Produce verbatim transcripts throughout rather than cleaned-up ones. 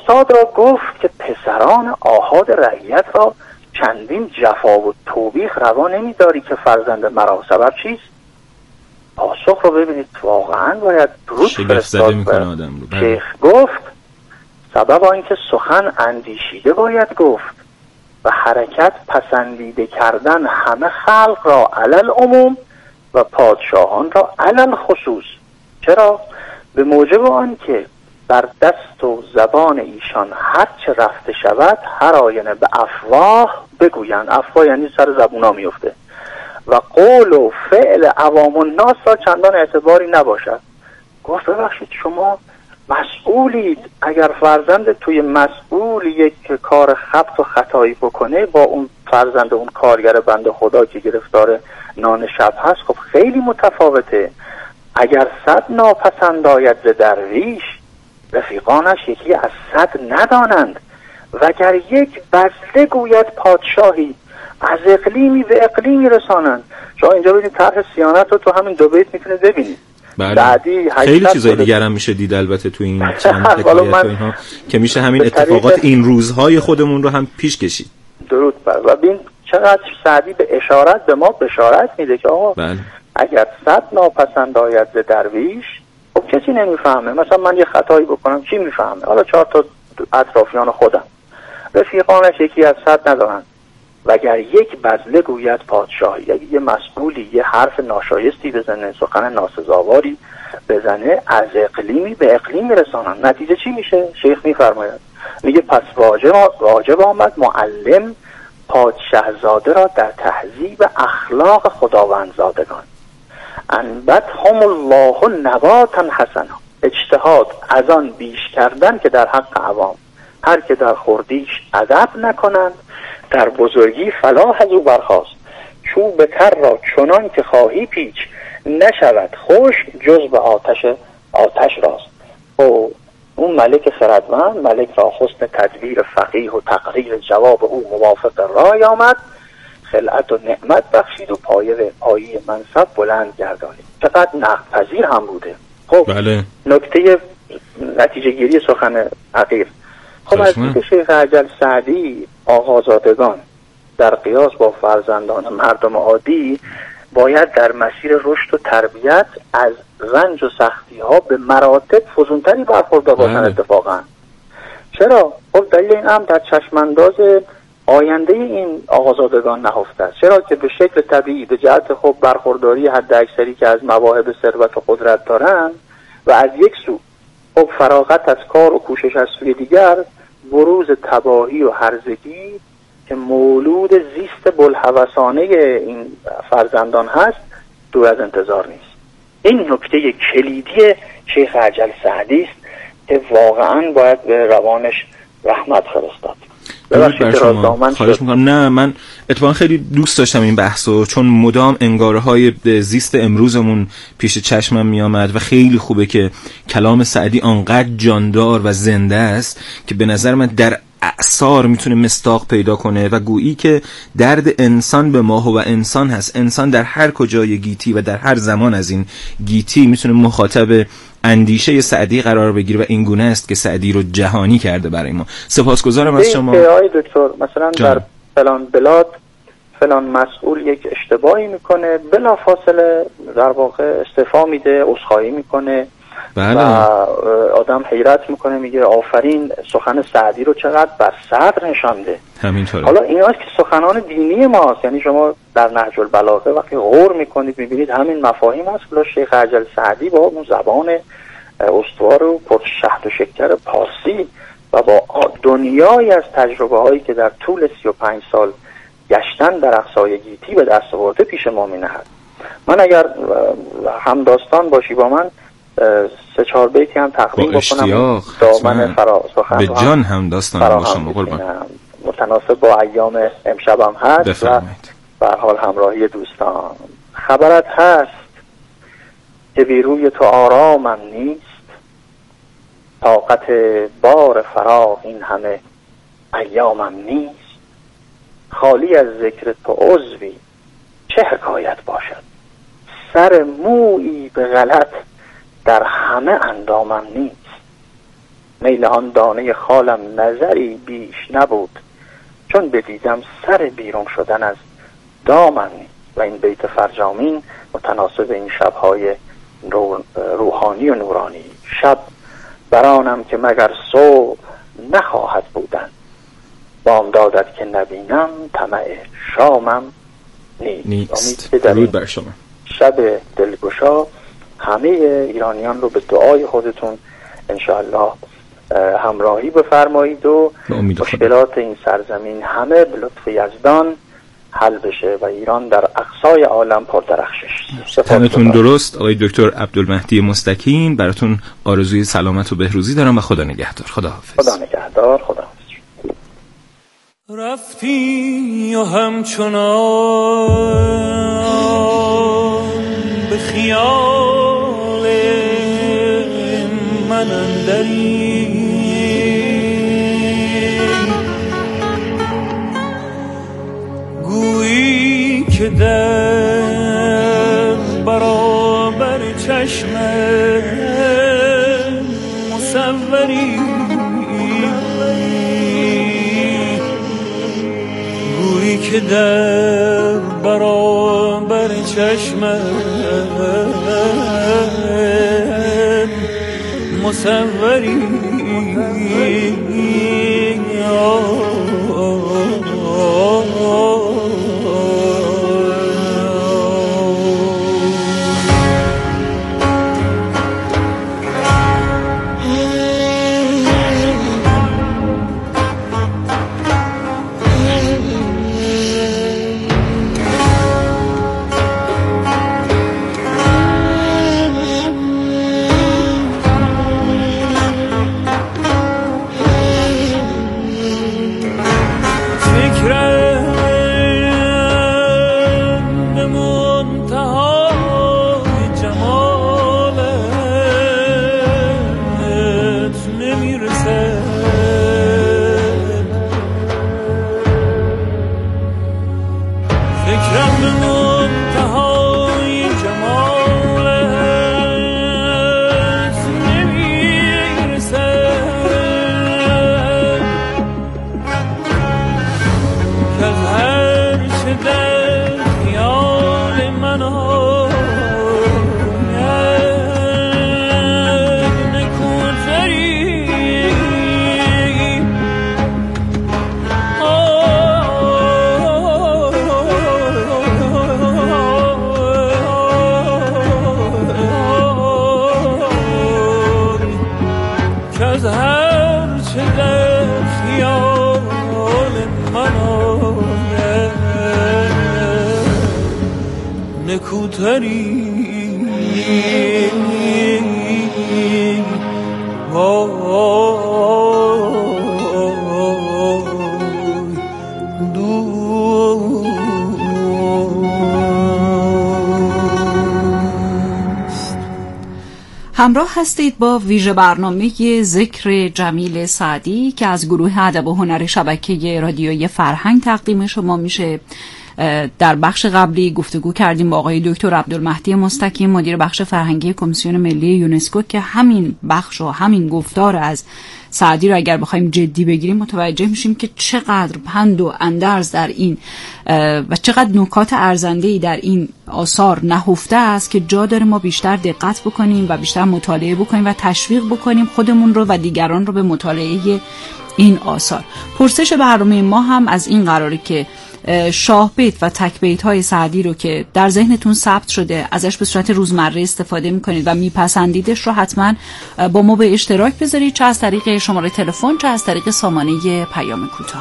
استاد را گفت که پسران آحاد رعیت را چندین جفا و توبیخ روا نمی‌داری که فرزند مرا سبب چیست؟ پاسخ رو ببینید، واقعا باید درود فرستاد. شیخ گفت سبب آنکه سخن اندیشیده باید گفت و حرکت پسندیده کردن همه خلق را علل عموم و پادشاهان را علل خصوص. چرا؟ به موجب آن که بر دست و زبان ایشان هر چه رفته شود هر آینه به افواه بگویند. افواه یعنی سر زبونا میفته و قول و فعل عوام الناس را چندان اعتباری نباشد. گفت ببخشید شما مسئولید، اگر فرزند توی مسئول یک کار خبط و خطایی بکنه با اون فرزند اون کارگر بنده خدا که گرفتار نان شب هست خب خیلی متفاوته. اگر صد ناپسند آید ز درویش رفیقانش یکی از صد ندانند، وگر یک بزله گوید پادشاهی از اقلیمی به اقلیمی رسانند. شما اینجا ببینید طرح صیانت رو تو همین دو بیت میتونید ببینید. بله. خیلی چیزای دیگر هم میشه دید البته تو این چند حکایت و اینها که میشه همین اتفاقات این روزهای خودمون رو هم پیش کشید. درود بر و ببین چقدر سعدی به اشارت به ما بشارت میده که آقا بله. اگر صد ناپسند آید ز درویش خب کسی نمیفهمه. مثلا من یه خطایی بکنم چی میفهمه؟ حالا چهار تا اطرافیان خودم رفیقانش یکی از صد ندارن. وگر یک بزله گوید پادشاهی، اگه یه مسئولی یه حرف ناشایستی بزنه، سخن ناسزاواری بزنه، از اقلیمی به اقلیمی رسانن. نتیجه چی میشه؟ شیخ میفرماید میگه پس واجب واجب آمد معلم پادشاهزاده را در تهذیب اخلاق خداوندزادگان. انبتهم الله نباتا حسنا، اجتهاد از آن بیش کردن که در حق عوام. هر که در خردیش ادب نکنند در بزرگی فلاح از او برخاست. چوب تر را چنان که خواهی پیچ نشود خوش جز به آتش آتش راست. او اون ملک خردمند ملک را حسن تدبیر فقیه و تقریر جواب او موافق رای آمد، خلعت و نعمت بخشید و پایه پایی منصب بلند گردانید. چقدر نقد پذیر هم بوده. خب بله. نکته نتیجه گیری سخن حقیر. خب از اینکه شیخ عجل سعدی آقازادگان در قیاس با فرزندان مردم عادی باید در مسیر رشد و تربیت از رنج و سختی ها به مراتب فزونتری برخوردار باشن. اتفاقا چرا؟ خب دلیل این هم در چشمانداز آینده این آقازادگان نهفته است. چرا که به شکل طبیعی به جهت خب برخورداری حد اکثری که از مواهب ثروت و قدرت دارن و از یک سو خب فراغت از کار و کوشش از سوی دیگر بروز تباهی و هرزگی که مولود زیست بلهوسانه این فرزندان هست دور از انتظار نیست. این نکته کلیدی شیخ عجل سعدی است که واقعا باید به روانش رحمت فرستاد. درود بر شما. خواهش میکنم. نه من اتفاقا خیلی دوست داشتم این بحثو، چون مدام انگارهای زیست امروزمون پیش چشمم میامد و خیلی خوبه که کلام سعدی آنقدر جاندار و زنده است که به نظر من در اعصار میتونه مصداق پیدا کنه و گویی که درد انسان به ماه و انسان هست. انسان در هر کجای گیتی و در هر زمان از این گیتی میتونه مخاطب اندیشه سعدی قرار بگیره و این گونه است که سعدی رو جهانی کرده برای ما. سپاسگزارم از شما. آقای دکتر مثلا جان. در فلان بلاد فلان مسئول یک اشتباهی میکنه بلا فاصله در واقع استعفا میده، عذرخواهی میکنه. بله. و آدم حیرت میکنه میگه آفرین سخن سعدی رو چقدر بر صدر نشانده. همینطوره. حالا ایناست که سخنان دینی ماست. یعنی شما در نهج البلاغه وقتی غور میکنید میبینید همین مفاهیم هست. بلا شیخ عجل سعدی با اون زبان استوار و پر شهد و شکر پارسی و با دنیای از تجربه هایی که در طول سی و پنج سال گشتن در اقصای گیتی به دست آورده پیش ما مینهد. من اگر همداستان باشی با من سه چهار بیتی هم تقدیم بکنم دامن فرا سخن به جان هم داستان باشم قربان، متناسب با ایام امشبم هست بفرمایید. و به حال همراهی دوستان. خبرت هست که بی روی تو آرامم نیست، طاقت بار فراق این همه ایامم نیست، خالی از ذکر تو عضوی چه حکایت باشد، سر مویی به غلط در همه اندامم نیست. میل آن دانه خالم نظری بیش نبود، چون بدیدم سر بیرون شدن از دامن. و این بیت فرجامین متناسب این شبهای روحانی و نورانی. شب برانم که مگر صبح نخواهد بودن، بام دادد که نبینم طمع شامم نیست. درود بر شما. شب دلگشا همه ایرانیان رو به دعای خودتون انشاءالله همراهی بفرمایید و مشکلات این سرزمین همه به لطف یزدان حل بشه و ایران در اقصای عالم پردرخشش. تنتون درست آقای دکتر عبدالمهدی مستکین. براتون آرزوی سلامت و بهروزی دارم و خدا نگهدار. خدا حافظ. خدا نگهدار. خدا حافظ. رفتی و همچنان به خیال من اندری، گویی که در برابر چشم مصوری، گویی که در برابر چشم مصوری. همراه هستید با ویژه برنامه ذکر جمیل سعدی که از گروه ادب و هنر شبکه رادیویی فرهنگ تقدیم شما میشه. در بخش قبلی گفتگو کردیم با آقای دکتر عبدالمهدی مستکین، مدیر بخش فرهنگی کمیسیون ملی یونسکو، که همین بخش و همین گفتار از سعدی رو اگر بخوایم جدی بگیریم متوجه میشیم که چقدر پند و اندرز در این و چقدر نکات ارزنده‌ای در این آثار نهفته است که جا داره ما بیشتر دقت بکنیم و بیشتر مطالعه بکنیم و تشویق بکنیم خودمون رو و دیگران رو به مطالعه این آثار. پرسش برنامه ما هم از این قراره که شاه بیت و تک بیت های سعدی رو که در ذهنتون ثبت شده ازش به صورت روزمره استفاده میکنید و میپسندیدش رو حتما با ما به اشتراک بذارید، چه از طریق شماره تلفن چه از طریق سامانه پیام کوتاه.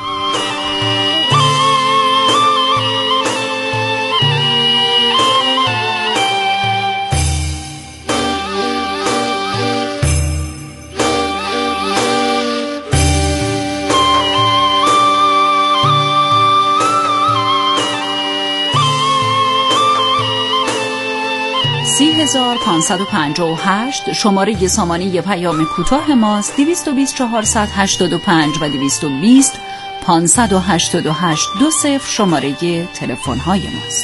سی هزار پانصد و پنجاه و هشت شماره سامانه پیام کوتاه ماست. دویست و بیست چهارصد هشتاد و پنج و دویست و بیست پانصد و هشتاد و هشت دو صفر شماره تلفن های ماست.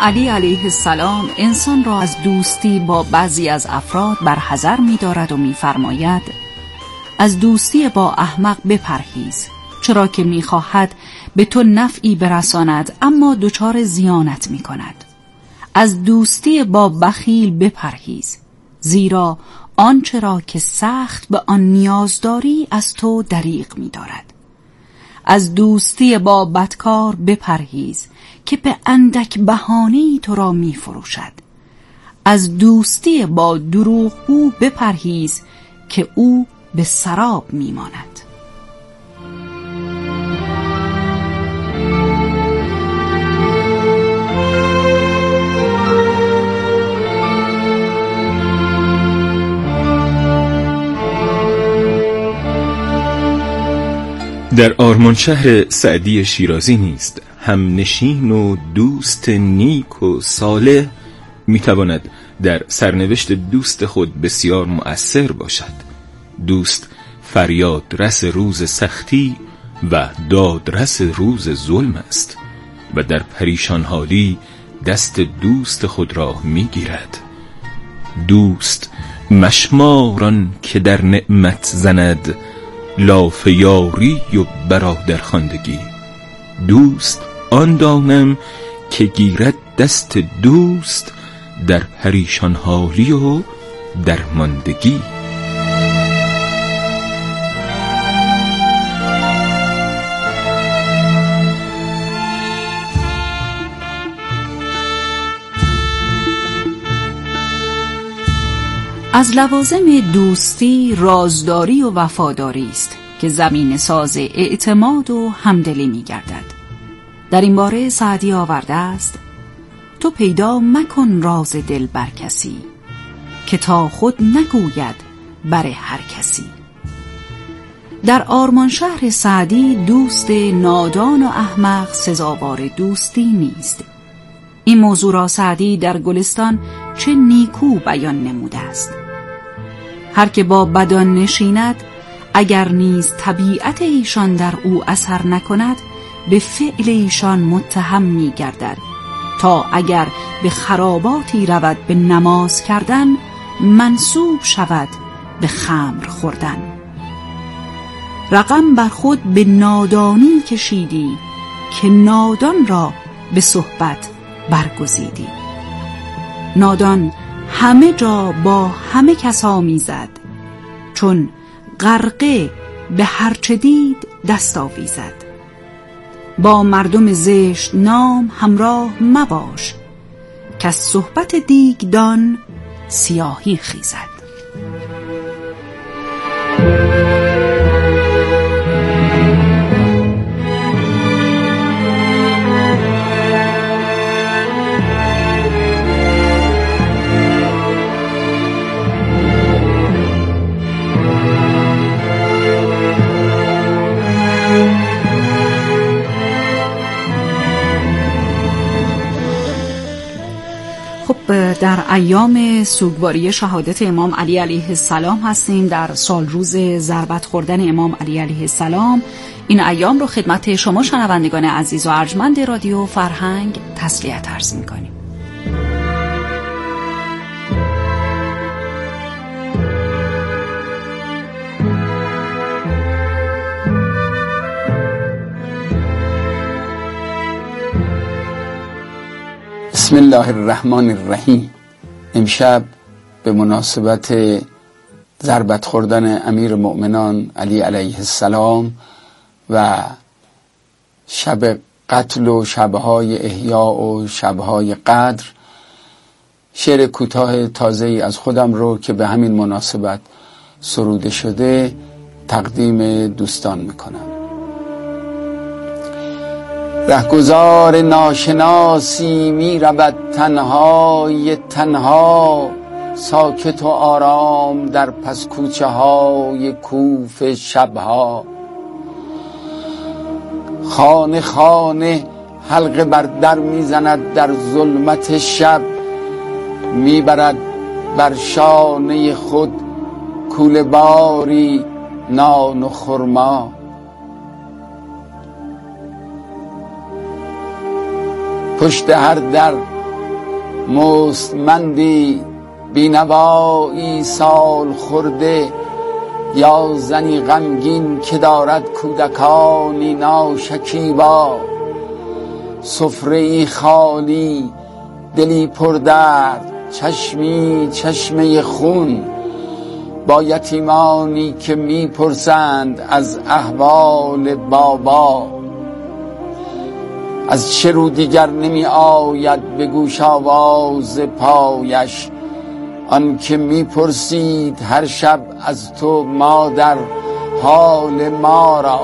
علی علیه السلام انسان را از دوستی با بعضی از افراد برحذر می دارد و می فرماید از دوستی با احمق بپرهیز، چرا که می خواهد به تو نفعی برساند اما دچار زیانت می کند. از دوستی با بخیل بپرهیز، زیرا آنچه را که سخت به آن نیاز داری از تو دریغ می دارد. از دوستی با بدکار بپرهیز که به اندک بهانه‌ای تو را می فروشد. از دوستی با دروغگو بپرهیز که او به سراب می ماند. در آرمانشهر سعدی شیرازی نیست هم نشین و دوست نیک و صالح میتواند در سرنوشت دوست خود بسیار مؤثر باشد. دوست فریاد رس روز سختی و داد رس روز ظلم است و در پریشان حالی دست دوست خود را میگیرد. دوست مشماران که در نعمت زند، لاف یاری و برادر خواندگی. دوست آن دانم که گیرد دست دوست در پریشان حالی و درماندگی. از لوازم دوستی رازداری و وفاداری است که زمین ساز اعتماد و همدلی می گردد. در این باره سعدی آورده است: تو پیدا مکن راز دل بر کسی، که تا خود نگوید بر هر کسی. در آرمانشهر سعدی دوست نادان و احمق سزاوار دوستی نیست. این موضوع را سعدی در گلستان چه نیکو بیان نموده است: هر که با بدان نشیند، اگر نیز طبیعت ایشان در او اثر نکند، به فعل ایشان متهم می گردد، تا اگر به خراباتی رود به نماز کردن، منسوب شود به خمر خوردن. رقم بر خود به نادانی کشیدی، که نادان را به صحبت برگزیدی. نادان همه جا با همه کس آمیزد، چون غرقه به هرچه دید دست آویزد. با مردم زشت نام همراه مباش، که از صحبت دیگدان سیاهی خیزد. در ایام سوگواری شهادت امام علی علیه السلام هستیم، در سال روز ضربت خوردن امام علی علیه السلام. این ایام رو خدمت شما شنوندگان عزیز و ارجمند رادیو فرهنگ تسلیت عرض می‌کنیم. بسم الله الرحمن الرحیم. امشب به مناسبت ضربت خوردن امیر مؤمنان علی علیه السلام و شب قتل و شبهای احیا و شبهای قدر، شعر کوتاه تازه‌ای از خودم رو که به همین مناسبت سروده شده تقدیم دوستان میکنم. رهگذار ناشناسی می رود تنهای تنها، ساکت و آرام در پس کوچه های کوف شبها. خانه خانه حلقه بر در می زند در ظلمت شب، می برد بر شانه خود کوله باری نان و خرما. پشت هر در مستمندی بینوایی سال خورده، یا زنی غمگین که دارد کودکانی ناشکیبا. سفره ای خالی، دلی پر درد، چشمی چشمه خون، با یتیمانی که میپرسند از احوال بابا. از چه رو دیگر نمی آید به گوش آواز پایش، آن که میپرسید هر شب از تو مادر حال ما را.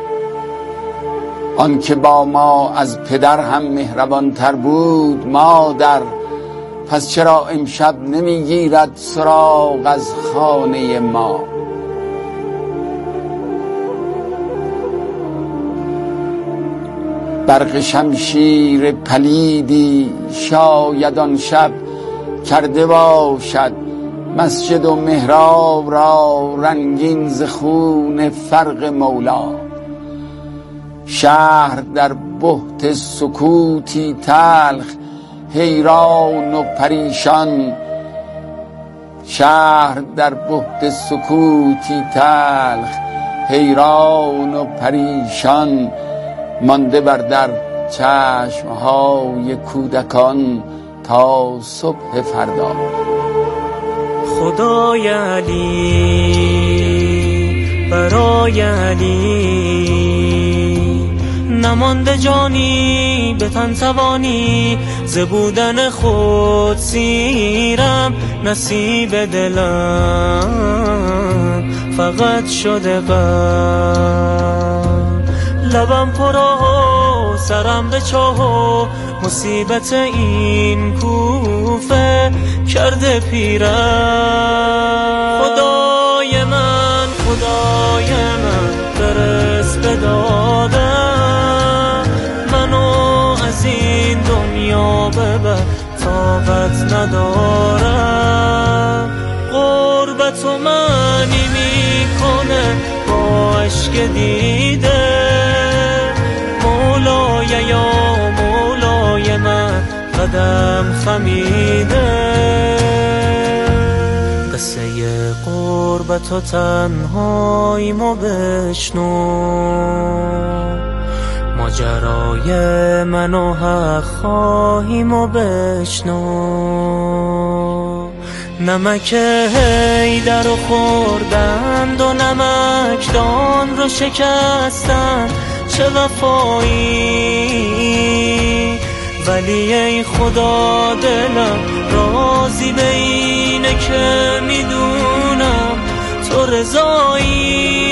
آن که با ما از پدر هم مهربان تر بود مادر، پس چرا امشب نمیگیرد سراغ از خانه ما. برق شمشیر پلیدی شاید آن شب کرده باشد مسجد و محراب را رنگین ز خون فرق مولا. شهر در بهت سکوتی تلخ حیران و پریشان، شهر در بهت سکوتی تلخ حیران و پریشان، مانده بر در چشمهای کودکان تا صبح فردا. خدای علی برای علی، نمانده جانی به تن توانی، ز بودن خود سیرم نصیب دلم فقط شده غم. لبم پرا سرم به چاه، مصیبت این کوفه کرده پیرم. خدای من خدای من برس به دادم، منو از این دنیا ببر طاقت ندارم. غربت و منی میکنه با عشق دیده، مولای یا مولای من قدم خمیده. قصه غربت و تنهاییمو بشنو، ماجرای من و حق خواهیمو بشنو. نمک حیدر رو خوردند و نمکدان رو شکستند، چه وفایی. ولی ای خدا دلم راضی به اینه که میدونم تو رضایی.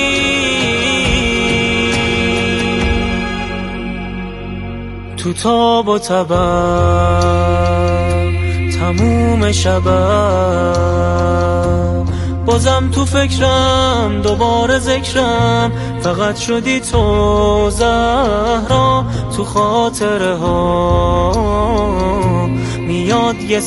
تو تاب و تبم تموم شبم، بازم تو فکرم دوباره ذکرم، فقط شدی تو زهرا. تو خاطره ها میاد یه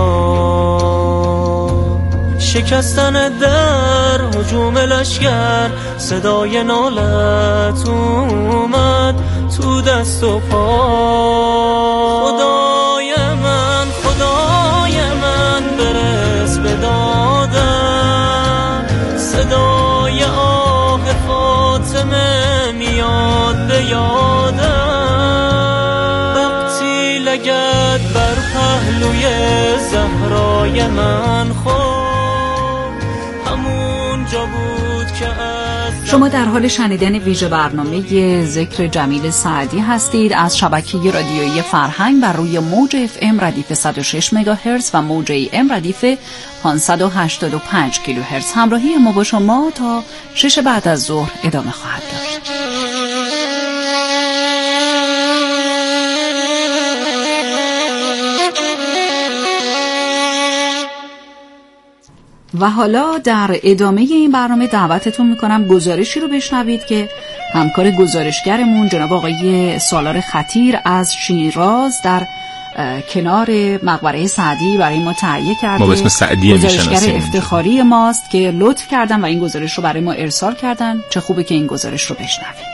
صدا، شکستن در هجوم لشگر، صدای نالت اومد تو دست و پا. خدای من خدای من برس به دادم، صدای آه فاطمه میاد به یادم. وقتی لگد بر پهلوی زهرای من خورد، همون جا بود که از شما در حال شنیدن ویژه برنامه ذکر جمیل سعدی هستید از شبکه رادیویی فرهنگ بر روی موج اف ام ردیف صد و شش مگاهرتز و موج ای ام ردیف پانصد و هشتاد و پنج کیلوهرتز. همراهی ما با شما تا شش بعد از ظهر ادامه خواهد داشت. و حالا در ادامه این برنامه دعوتتون میکنم گزارشی رو بشنوید که همکار گزارشگرمون جناب آقای سالار خطیر از شیراز در کنار مقبره سعدی برای ما تهیه کرده. ما به اسم سعدی گزارشگر افتخاری ماست که لطف کردن و این گزارش رو برای ما ارسال کردن. چه خوبه که این گزارش رو بشنوید.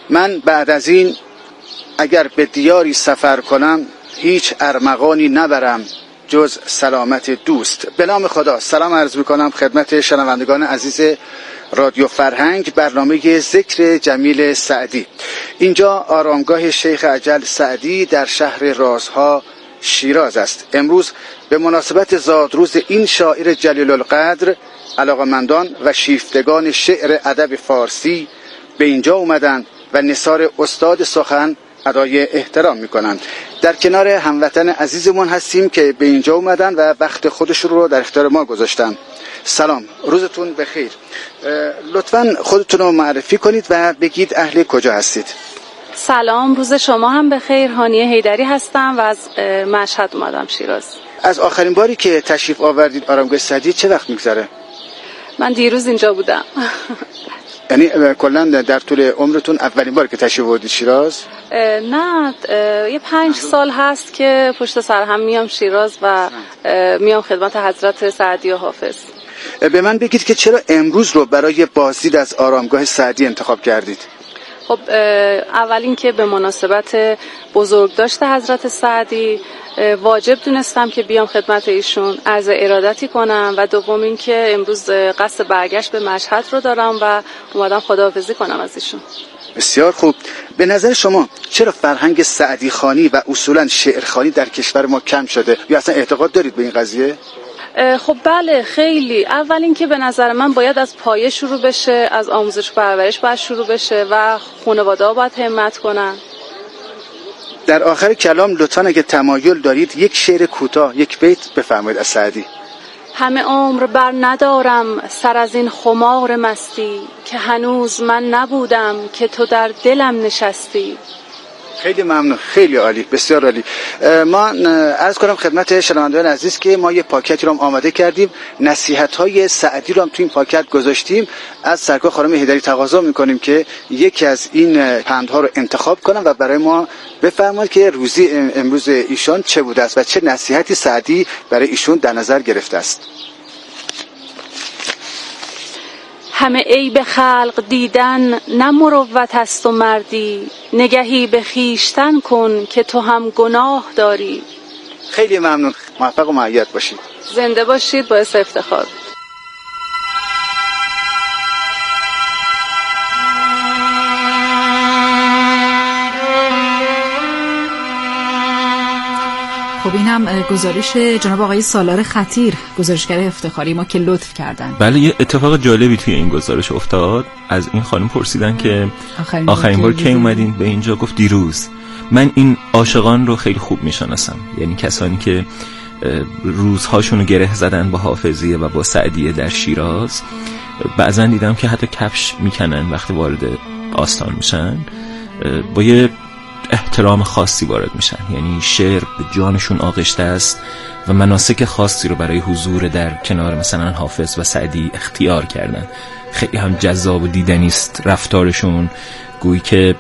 من بعد از این اگر به دیاری سفر کنم هیچ ارمغانی نبرم جز سلامت دوست. به نام خدا سلام عرض میکنم خدمت شنوندگان عزیز رادیو فرهنگ، برنامه ذکر جمیل سعدی. اینجا آرامگاه شیخ اجل سعدی در شهر رازها شیراز است. امروز به مناسبت زادروز این شاعر جلیل القدر علاقمندان و شیفتگان شعر ادب فارسی به اینجا اومدن و نثار استاد سخن ادای احترام میکنند. در کنار هموطن عزیزمون هستیم که به اینجا اومدن و وقت خودشون رو در اختیار ما گذاشتن. سلام، روزتون بخیر. لطفاً خودتون رو معرفی کنید و بگید اهل کجا هستید. سلام، روز شما هم بخیر. هانیه حیدری هستم و از مشهد اومدم شیراز. از آخرین باری که تشریف آوردید آرامگاه سعدی چه وقت میگذره؟ من دیروز اینجا بودم. یعنی کلا در طول عمرتون اولین بار که تشریف آوردید شیراز؟ نه، یه پنج سال هست که پشت سر هم میام شیراز و میام خدمت حضرت سعدی و حافظ. به من بگید که چرا امروز رو برای بازدید از آرامگاه سعدی انتخاب کردید؟ خب اول اینکه به مناسبت بزرگداشت حضرت سعدی واجب دونستم که بیام خدمت ایشون عرض ارادتی کنم و دوم اینکه امروز قصد برگشت به مشهد رو دارم و اومدم خداحافظی کنم از ایشون. بسیار خوب. به نظر شما چرا فرهنگ سعدی خوانی و اصولا شعر خوانی در کشور ما کم شده یا اصلا اعتقاد دارید به این قضیه؟ خب بله، خیلی. اول اینکه به نظر من باید از پایه شروع بشه، از آموزش پرورش باید شروع بشه و خانواده‌ها باید همت کنن. در آخر کلام لطفاً اگه تمایل دارید یک شعر کوتاه، یک بیت بفرمایید از سعدی. همه عمر بر ندارم سر از این خمار مستی، که هنوز من نبودم که تو در دلم نشستی. خیلی ممنون، خیلی عالی، بسیار عالی. ما عرض کنم خدمت شنوندگان عزیز که ما یه پاکتی رو هم آماده کردیم، نصیحت‌های سعدی رو هم تو این پاکت گذاشتیم. از سرکار خانم حیدری تقاضا می‌کنیم که یکی از این پندها رو انتخاب کنن و برای ما بفرمایید که روزی امروز ایشان چه بوده است و چه نصیحتی سعدی برای ایشون در نظر گرفته است. همه عیب خلق دیدن نه مروت است و مردی، نگهی به خویشتن کن که تو هم گناه داری. خیلی ممنون، موفق و مؤید باشید. زنده باشید، باعث افتخار. خب این هم گزارش جناب آقای سالار خطیر، گزارشگر افتخاری ما که لطف کردن. بله، یه اتفاق جالبی توی این گزارش افتاد. از این خانم پرسیدن که آخرین, آخرین بار کی اومدین به اینجا؟ گفت دیروز. من این عاشقان رو خیلی خوب میشناسم، یعنی کسانی که روزهاشون رو گره زدن با حافظیه و با سعدیه در شیراز. بعضن دیدم که حتی کفش میکنن وقتی وارد آستان میشن، با یه احترام خاصی وارد میشن، یعنی شعر به جانشون آغشته است و مناسک خاصی رو برای حضور در کنار مثلا حافظ و سعدی اختیار کردن. خیلی هم جذاب و دیدنی است رفتارشون، گویی که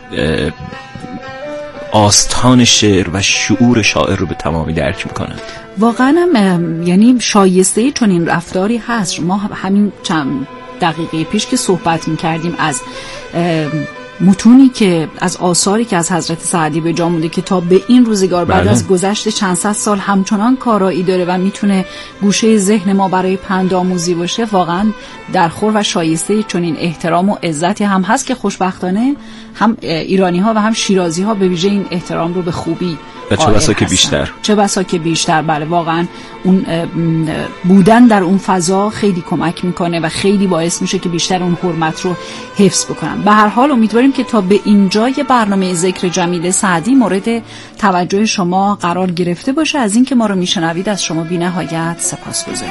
آستان شعر و شعور شاعر رو به تمامی درک میکنن. واقعا هم یعنی شایسته چون این رفتاری هست. ما همین چند دقیقه پیش که صحبت میکردیم از متونی که از آثاری که از حضرت سعدی به جا مونده که تا به این روزگار بعد بله. از گذشت چند صد سال همچنان کارایی داره و میتونه گوشه ذهن ما برای پندآموزی باشه، واقعا درخور و شایسته چون این احترام و عزتی هم هست که خوشبختانه هم ایرانی ها و هم شیرازی ها به ویژه این احترام رو به خوبی و چه بسا که بیشتر چه بسا که بیشتر بله، واقعا اون بودن در اون فضا خیلی کمک میکنه و خیلی باعث میشه که بیشتر اون حرمت رو حفظ بکنن. به هر حال امیدواریم که تا به اینجای برنامه ذکر جمیل سعدی مورد توجه شما قرار گرفته باشه. از اینکه ما رو میشنوید از شما بی‌نهایت سپاسگزاریم.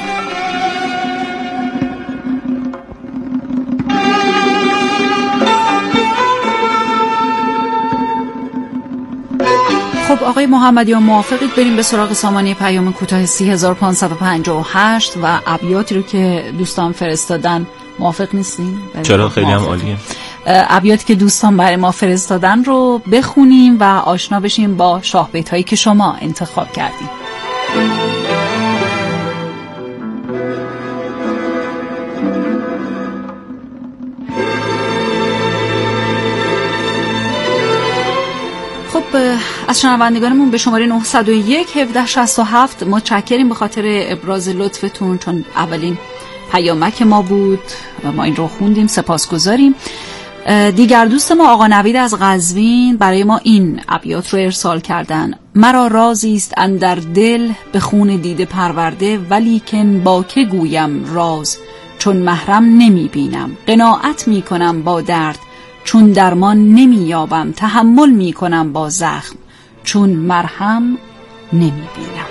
خب آقای محمدیان موافقید بریم به سراغ سامانه پیام کوتاه سی هزار و پانصد و پنجاه و هشت و ابیاتی رو که دوستان فرستادن؟ موافق نیستین؟ چرا؟ خیلی هم عالیه. ابیاتی که دوستان برای ما فرستادن رو بخونیم و آشنا بشیم با شاهبیت هایی که شما انتخاب کردیم. از شنوندگانمون به شماره نه صفر یک هفده شصت و هفت متشکریم به خاطر ابراز لطفتون، چون اولین پیامک ما بود و ما این رو خوندیم، سپاسگزاریم. دیگر دوست ما آقا نوید از قزوین برای ما این ابیات رو ارسال کردن: مرا رازی است اندر دل به خون دیده پرورده، ولیکن با که گویم راز چون محرم نمی بینم. قناعت می کنم با درد چون درمان نمی یابم، تحمل می کنم با زخم چون مرهم نمی بینم.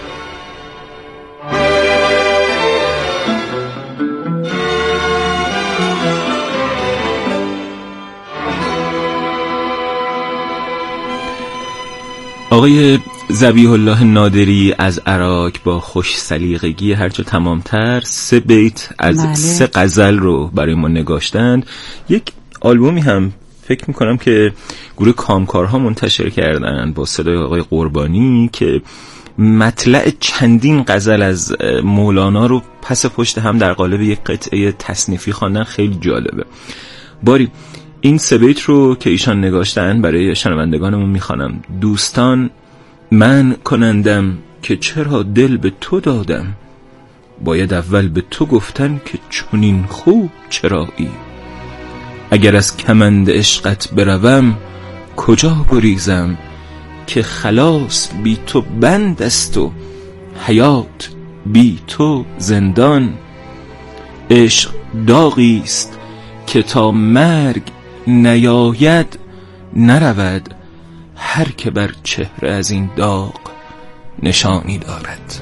آقای ذبیح الله نادری از عراق با خوش سلیقگی هرچه تمامتر سه بیت از بله. سه غزل رو برای ما نگاشتند. یک آلبومی هم فکر میکنم که گروه کامکارها منتشر کردن با صدای آقای قربانی که مطلع چندین غزل از مولانا رو پس پشت هم در قالب یک قطعه تصنیفی خواندن. خیلی جالبه. باری این سه بیت رو که ایشان نگاشتن برای شنوندگانمون میخوانم. دوستان من کنندم که چرا دل به تو دادم، باید اول به تو گفتن که چنین خوب چرایی. اگر از کمند عشقت بروم کجا گریزم، که خلاص بی تو بند است و حیات بی تو زندان. عشق داغی است که تا مرگ نیاید نرود، هر که بر چهره از این داغ نشانی دارد.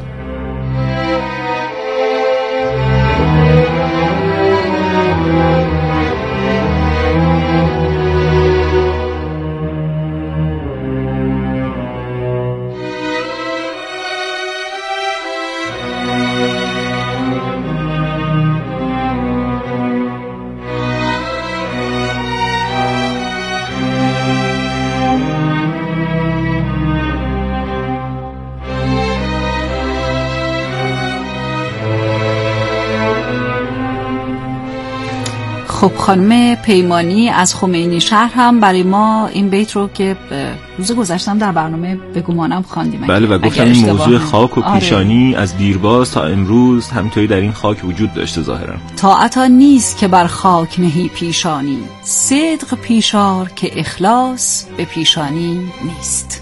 خب خانم پیمانی از خمینی شهر هم برای ما این بیت رو که روز گذشتم در برنامه بگمانم خواندیم. بله و گفتم این موضوع خاک و پیشانی آره. از دیرباز تا امروز همینطوری در این خاک وجود داشته ظاهرا. طاعتا نیست که بر خاک نهی پیشانی، صدق پیشار که اخلاص به پیشانی نیست.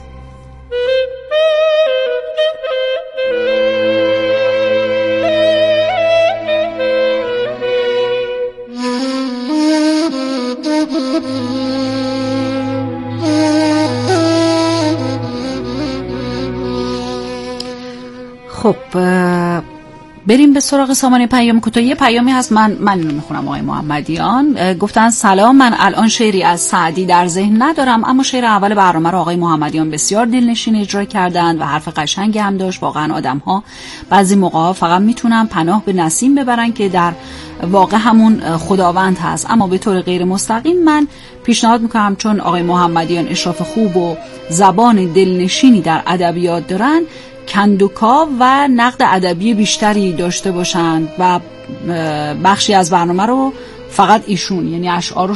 خب بریم به سراغ سامان پیام کوتاه. یه پیامی هست، من من اینو میخونم. آقای محمدیان گفتن سلام، من الان شعری از سعدی در ذهن ندارم، اما شعر اول برنامه رو آقای محمدیان بسیار دلنشین اجرا کردن و حرف قشنگی هم داشت. واقعا آدم‌ها بعضی موقع‌ها فقط میتونن پناه به نسیم ببرن که در واقع همون خداوند هست، اما به طور غیر مستقیم من پیشنهاد میکنم چون آقای محمدیان اشراف خوب و زبان دلنشینی در ادبیات دارن، کندوکا و نقد ادبی بیشتری داشته باشند و بخشی از برنامه رو فقط ایشون، یعنی اشعار